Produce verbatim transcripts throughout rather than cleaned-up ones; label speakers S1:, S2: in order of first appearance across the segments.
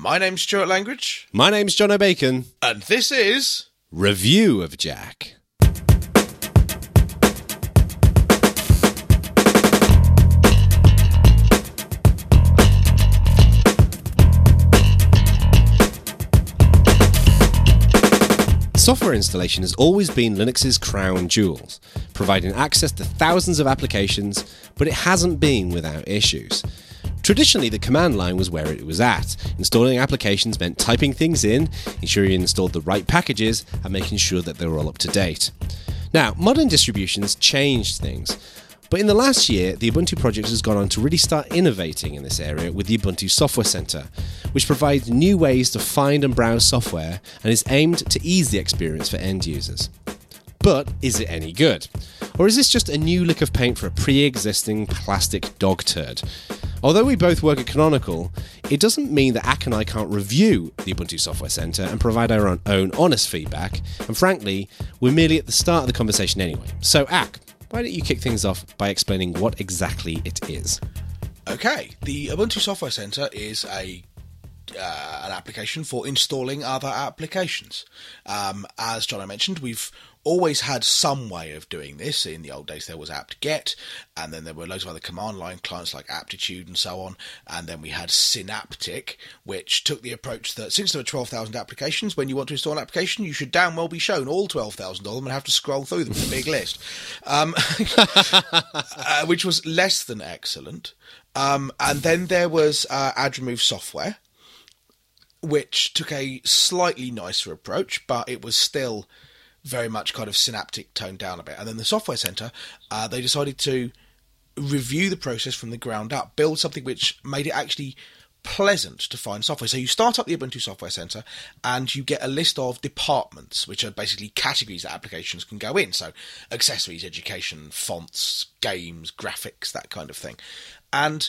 S1: My name's Stuart Langridge.
S2: My name's John O'Bacon.
S1: And this is...
S2: Review of Jack. Software installation has always been Linux's crown jewels, providing access to thousands of applications, but it hasn't been without issues. Traditionally, the command line was where it was at. Installing applications meant typing things in, ensuring you installed the right packages, and making sure that they were all up to date. Now, modern distributions changed things, but in the last year, the Ubuntu project has gone on to really start innovating in this area with the Ubuntu Software Center, which provides new ways to find and browse software and is aimed to ease the experience for end users. But is it any good? Or is this just a new lick of paint for a pre-existing plastic dog turd? Although we both work at Canonical, it doesn't mean that A C and I can't review the Ubuntu Software Center and provide our own, own honest feedback, and frankly, we're merely at the start of the conversation anyway. So A C, why don't you kick things off by explaining what exactly it is?
S1: Okay, the Ubuntu Software Center is a uh, an application for installing other applications. Um, as John mentioned, we've always had some way of doing this. In the old days there was apt-get, and then there were loads of other command line clients like Aptitude and so on, and then we had Synaptic, which took the approach that since there were twelve thousand applications, when you want to install an application you should damn well be shown all twelve thousand of them and have to scroll through them in a big list, um, uh, which was less than excellent. Um, and then there was uh, AdRemove Software, which took a slightly nicer approach, but it was still very much kind of Synaptic toned down a bit. And then the Software Center, uh, they decided to review the process from the ground up, build something which made it actually pleasant to find software. So you start up the Ubuntu Software Center and you get a list of departments, which are basically categories that applications can go in. So accessories, education, fonts, games, graphics, that kind of thing. And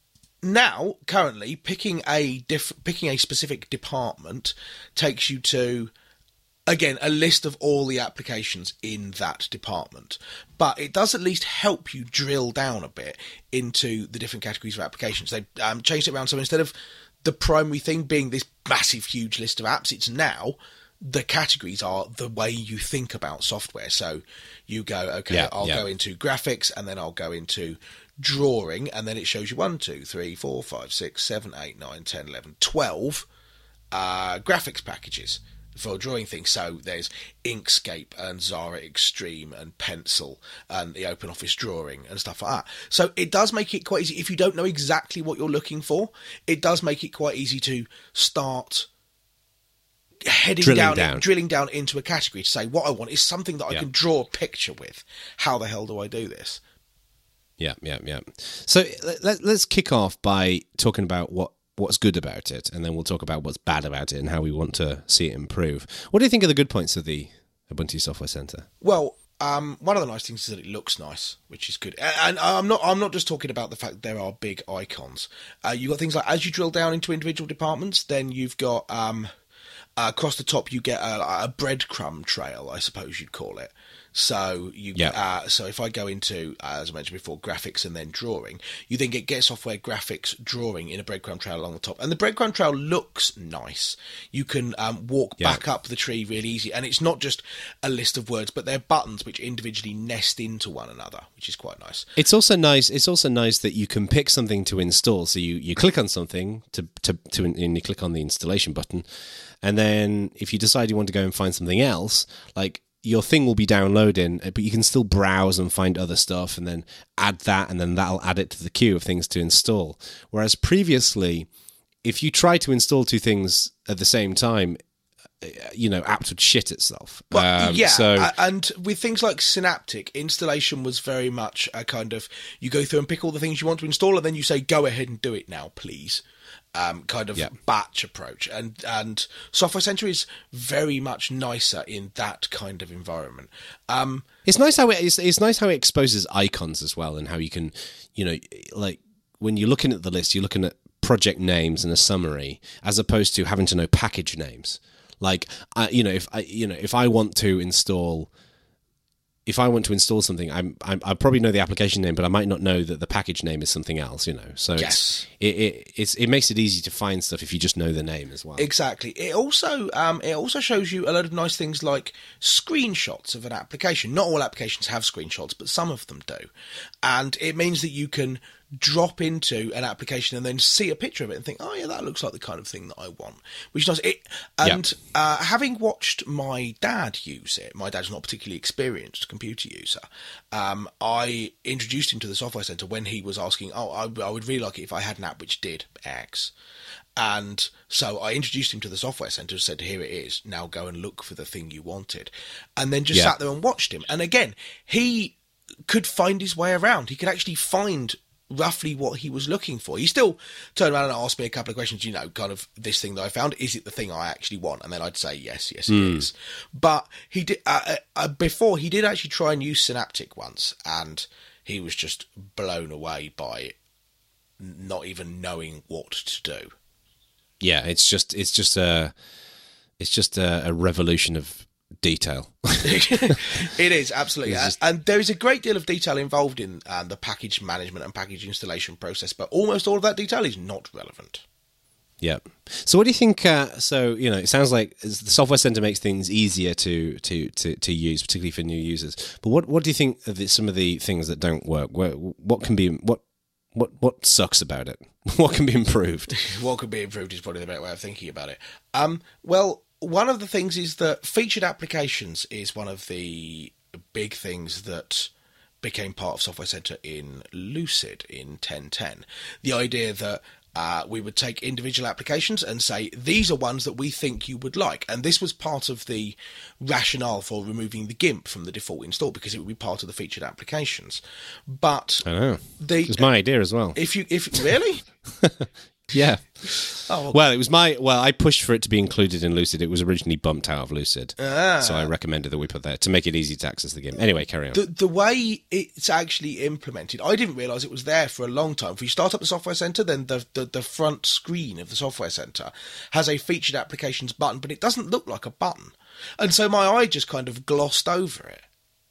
S1: now, currently, picking a diff- picking a specific department takes you to, again, a list of all the applications in that department. But it does at least help you drill down a bit into the different categories of applications. They um, changed it around, so instead of the primary thing being this massive, huge list of apps, it's now the categories are the way you think about software. So you go, okay, yeah, I'll yeah. go into graphics, and then I'll go into drawing, and then it shows you one, two, three, four, five, six, seven, eight, nine, ten, eleven, twelve uh, graphics packages for drawing things. So there's Inkscape and Zara Extreme and Pencil and the OpenOffice drawing and stuff like that. So it does make it quite easy. If you don't know exactly what you're looking for, it does make it quite easy to start heading
S2: drilling
S1: down,
S2: down.
S1: drilling down into a category to say what I want is something that I yeah. can draw a picture with. How the hell do I do this?
S2: Yeah, yeah, yeah. So let, let's kick off by talking about what, what's good about it, and then we'll talk about what's bad about it and how we want to see it improve. What do you think are the good points of the Ubuntu Software Center?
S1: Well, um, one of the nice things is that it looks nice, which is good. And I'm not I'm not just talking about the fact that there are big icons. Uh, you've got things like, as you drill down into individual departments, then you've got, um, uh, across the top you get a, a breadcrumb trail, I suppose you'd call it. So you, yep. uh, so if I go into, uh, as I mentioned before, graphics and then drawing, you then get Get Software, graphics, drawing in a breadcrumb trail along the top, and the breadcrumb trail looks nice. You can um, walk yep. back up the tree really easy, and it's not just a list of words, but they're buttons which individually nest into one another, which is quite nice.
S2: It's also nice. It's also nice that you can pick something to install. So you, you click on something to to to, and you click on the installation button, and then if you decide you want to go and find something else, like, your thing will be downloading, but you can still browse and find other stuff and then add that, and then that'll add it to the queue of things to install. Whereas previously, if you try to install two things at the same time, you know, apt would shit itself.
S1: Well,
S2: um,
S1: yeah,
S2: so...
S1: and with things like Synaptic, installation was very much a kind of, you go through and pick all the things you want to install, and then you say, go ahead and do it now, please. Um, kind of yep. batch approach, and and Software Center is very much nicer in that kind of environment. Um,
S2: it's nice how it it's, it's nice how it exposes icons as well, and how you can, you know, like when you're looking at the list, you're looking at project names and a summary, as opposed to having to know package names. Like, uh, you know, if I you know if I want to install if I want to install something, I'm, I'm I probably know the application name, but I might not know that the package name is something else. You know, so
S1: Yes.
S2: it's, it it it's, it makes it easy to find stuff if you just know the name as well.
S1: Exactly. It also um, it also shows you a lot of nice things like screenshots of an application. Not all applications have screenshots, but some of them do, and it means that you can drop into an application and then see a picture of it and think, oh yeah, that looks like the kind of thing that I want, which is nice. It, and
S2: Yep.
S1: uh, having watched my dad use it, my dad's not a particularly experienced computer user. Um, I introduced him to the Software Centre when he was asking, oh, I, I would really like it if I had an app which did X. And so I introduced him to the Software Centre and said, here it is, now go and look for the thing you wanted. And then just
S2: Yeah.
S1: sat there and watched him. And again, he could find his way around. He could actually find roughly what he was looking for. He still turned around and asked me a couple of questions, you know, kind of this thing that I found, is it the thing I actually want? And then I'd say, yes, yes, it
S2: Mm.
S1: is. But he did, uh, uh, before he did actually try and use Synaptic once, and he was just blown away by not even knowing what to do.
S2: Yeah, it's just it's just a it's just a, a revolution of detail.
S1: It is, absolutely.
S2: It's just-
S1: And there is a great deal of detail involved in um, the package management and package installation process, but almost all of that detail is not relevant.
S2: Yeah. So, what do you think? Uh, so, you know, it sounds like the Software Center makes things easier to to to, to use, particularly for new users. But what what do you think of the, some of the things that don't work? What, what can be what what what sucks about it? What can be improved?
S1: What could be improved is probably the better way of thinking about it. Um, well, one of the things is that featured applications is one of the big things that became part of Software Center in Lucid in ten ten. The idea that uh, we would take individual applications and say, these are ones that we think you would like. And this was part of the rationale for removing the GIMP from the default install, because it would be part of the featured applications. But
S2: I know.
S1: the,
S2: It was my idea as well.
S1: if you, if really?
S2: Yeah.
S1: Oh,
S2: Well, it was my. Well, I pushed for it to be included in Lucid. It was originally bumped out of Lucid,
S1: Ah.
S2: so I recommended that we put that to make it easy to access the game. Anyway, carry on.
S1: The, the way it's actually implemented, I didn't realise it was there for a long time. If you start up the Software Centre, then the, the, the front screen of the Software Centre has a featured applications button, but it doesn't look like a button. And so my eye just kind of glossed over it,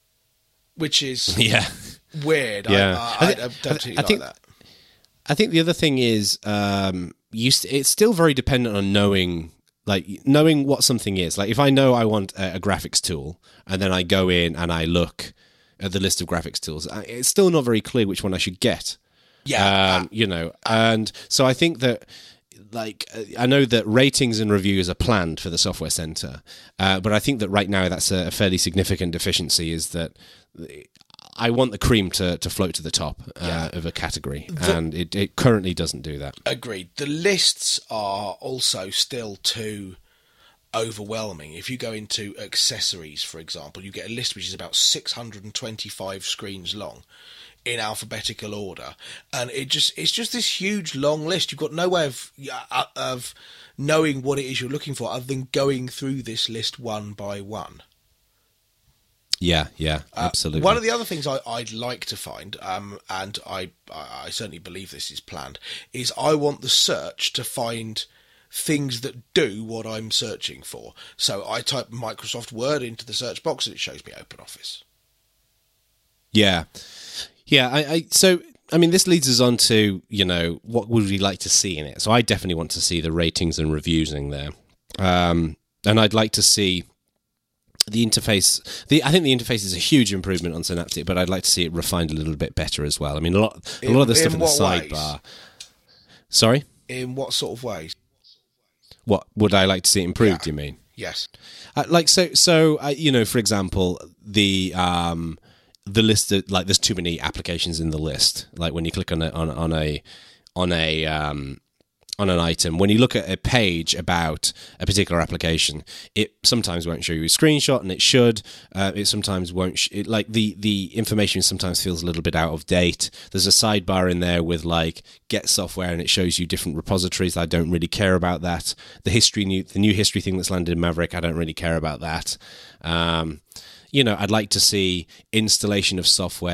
S1: which is
S2: Yeah.
S1: weird.
S2: Yeah.
S1: I, I, I,
S2: I
S1: I
S2: thi-
S1: don't
S2: I
S1: particularly like
S2: think-
S1: that.
S2: I think the other thing is, um, you st- it's still very dependent on knowing, like knowing what something is. Like if I know I want a, a graphics tool, and then I go in and I look at the list of graphics tools, I- it's still not very clear which one I should get.
S1: Yeah.
S2: Um, you know, and so I think that, like, uh, I know that ratings and reviews are planned for the Software Center, uh, but I think that right now that's a, a fairly significant deficiency. Is that I want the cream to, to float to the top uh,
S1: Yeah.
S2: of a category,
S1: The-
S2: and it, it currently doesn't do that.
S1: Agreed. The lists are also still too overwhelming. If you go into accessories, for example, you get a list which is about six hundred twenty-five screens long in alphabetical order, and it just it's just this huge long list. You've got no way of uh, of knowing what it is you're looking for other than going through this list one by one.
S2: Yeah, yeah,
S1: Uh,
S2: absolutely.
S1: One of the other things I, I'd like to find, um, and I, I certainly believe this is planned, is I want the search to find things that do what I'm searching for. So I type Microsoft Word into the search box and it shows me OpenOffice.
S2: Yeah, yeah. I, I so I mean, this leads us on to, you know, what would we like to see in it? So I definitely want to see the ratings and reviews in there, um, and I'd like to see the interface. The I think the interface is a huge improvement on Synaptic, but I'd like to see it refined a little bit better as well. I mean, a lot, a
S1: In-
S2: lot of the stuff
S1: in
S2: in the
S1: what ways?
S2: sidebar. Sorry,
S1: In what sort of ways?
S2: what would I like to see improved?
S1: Yeah.
S2: You mean?
S1: Yes.
S2: Uh, like so, so uh, you know, for example, the um, the list of, like, there's too many applications in the list. Like when you click on a on, on a on a um, on an item, when you look at a page about a particular application, it sometimes won't show you a screenshot, and it should. Uh, it sometimes won't. Sh- it, like the the information sometimes feels a little bit out of date. There's a sidebar in there with like get software, and it shows you different repositories. I don't really care about that. The history new the new history thing that's landed in Maverick, I don't really care about that. Um, you know, I'd like to see installation of software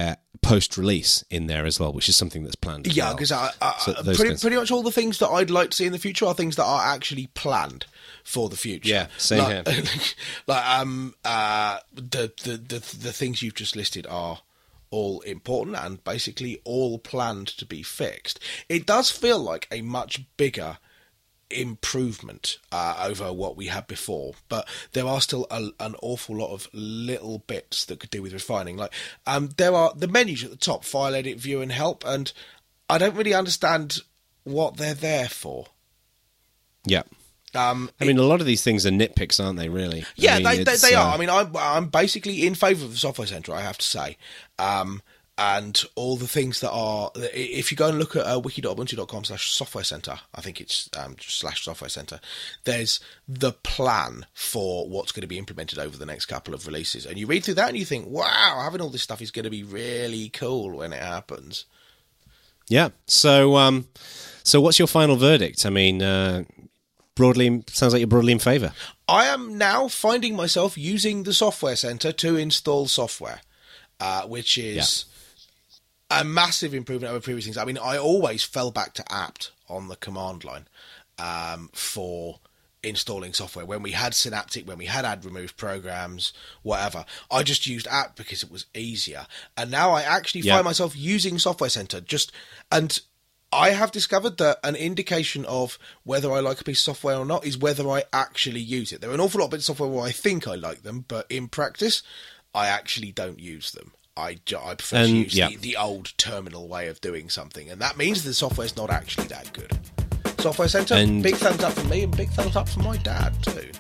S2: post-release in there as well, which is something that's planned. As
S1: yeah,
S2: well.
S1: because I, I,
S2: So those
S1: pretty,
S2: kinds-
S1: pretty much all the things that I'd like to see in the future are things that are actually planned for the future.
S2: Yeah, same
S1: like,
S2: here.
S1: like um, uh, the, the the the things you've just listed are all important and basically all planned to be fixed. It does feel like a much bigger improvement uh, over what we had before, but there are still a, an awful lot of little bits that could do with refining. Like um, there are the menus at the top: file, edit, view, and help. And I don't really understand what they're there for.
S2: Yeah.
S1: Um,
S2: I mean, a lot of these things are nitpicks, aren't they, really?
S1: Yeah,
S2: I mean,
S1: they, they,
S2: it's,
S1: they
S2: uh,
S1: are. I mean, I'm, I'm basically in favour of the Software Centre, I have to say. Um, and all the things that are... If you go and look at uh, wiki.ubuntu.com slash software centre, I think it's um, slash software centre, there's the plan for what's going to be implemented over the next couple of releases. And you read through that and you think, wow, having all this stuff is going to be really cool when it happens.
S2: Yeah. So, um, so what's your final verdict? I mean... Uh, Broadly, sounds like you're broadly in favour.
S1: I am now finding myself using the Software Centre to install software, uh, which is yeah. a massive improvement over previous things. I mean, I always fell back to apt on the command line um, for installing software. When we had Synaptic, when we had add remove programs, whatever, I just used apt because it was easier. And now I actually
S2: yeah.
S1: find myself using Software Centre just and. I have discovered that an indication of whether I like a piece of software or not is whether I actually use it. There are an awful lot of bits of software where I think I like them, but in practice, I actually don't use them. I, I prefer
S2: and,
S1: to use
S2: yeah.
S1: the, the old terminal way of doing something, and that means the software's not actually that good. Software Centre,
S2: and,
S1: big thumbs up for me, and big thumbs up for my dad, too.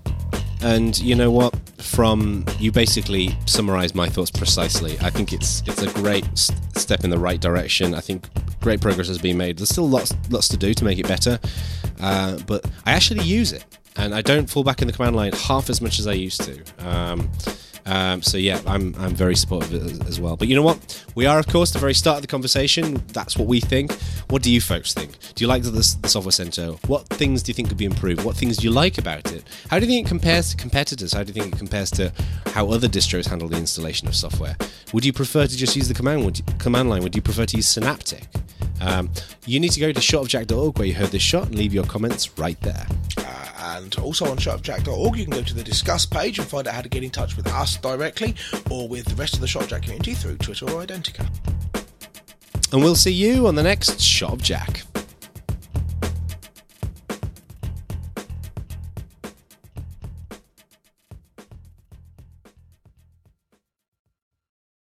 S2: And you know what? From you basically summarised my thoughts precisely. I think it's it's a great st- step in the right direction. I think great progress has been made. There's still lots lots to do to make it better, uh, but I actually use it, and I don't fall back in the command line half as much as I used to. Um, um, so yeah, I'm I'm very supportive of it as well. But you know what? We are, of course, the very start of the conversation. That's what we think. What do you folks think? Do you like the, the Software Centre? What things do you think could be improved? What things do you like about it? How do you think it compares to competitors? How do you think it compares to how other distros handle the installation of software? Would you prefer to just use the command would you, command line? Would you prefer to use Synaptic? Um, you need to go to shot of jack dot org where you heard this shot and leave your comments right there.
S1: Uh, and also on shot of jack dot org you can go to the Discuss page and find out how to get in touch with us directly or with the rest of the Shot of Jack community through Twitter or Identica.
S2: And we'll see you on the next Shot of Jack.